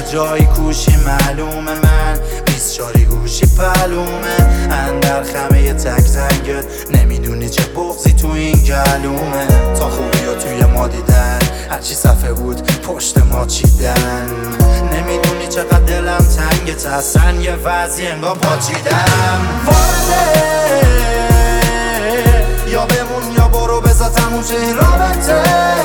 جایی کوشی معلومه، من 24 گوشی پلومه، اندر خمه تک زنگت نمیدونی چه بغضی تو این گلومه. تا خوبی ها توی ما دیدن، هرچی صفحه بود پشت ما چیدن، نمیدونی چقدر دلم تنگت، اصلا یه وضعی انگار پاچیدم. وارده یا بمون یا برو، بذار تموم شه این رابطه.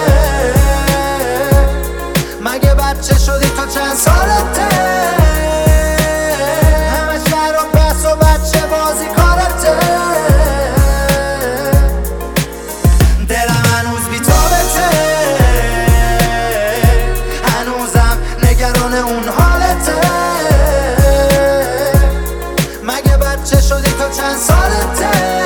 مگه بچه شدی تو چند سالته؟ همه شهر و بس و بچه بازی کارته. دلم هنوز بی‌تابته، هنوزم نگران اون حالته. مگه بچه شدی تو چند سالته؟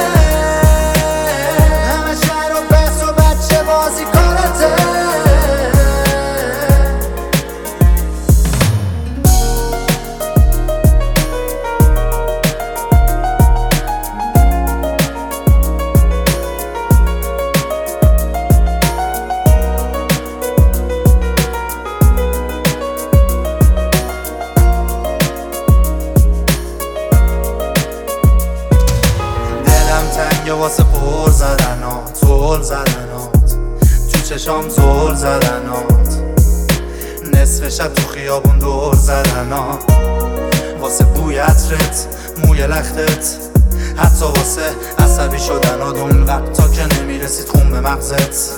تنگه واسه پر زدنات، زل زدنات تو چشام، زل زدنات نصف شب تو خیابون دور زدنات، واسه بوی عطرت، موی لختت، حتی واسه عصبی شدنات اون وقتا که نمیرسید خون به مغزت.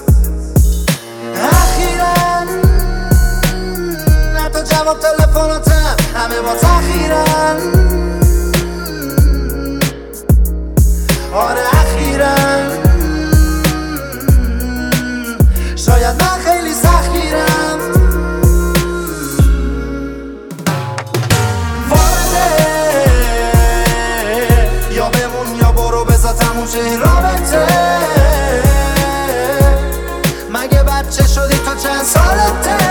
اخیراً حتی جواب تلفناتم همه با تأخیرن. آره اخیراً شاید من خیلی سختگیرم. وارده یا بمون یا برو، بذار تموم شه این رابطه. مگه بچه شدی تو چند سالته؟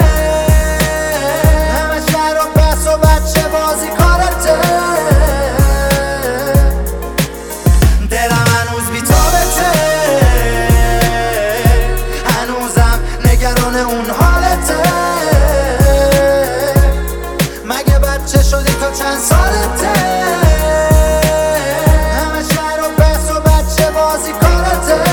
همه شهر و بس و بچه بازی کارته. اون حالته. مگه بچه شدی تو چند سالته؟ همه شهر و بس و بچه بازی کارته.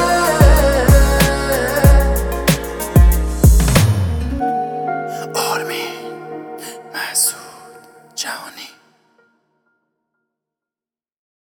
آرمین مسعود جهانی.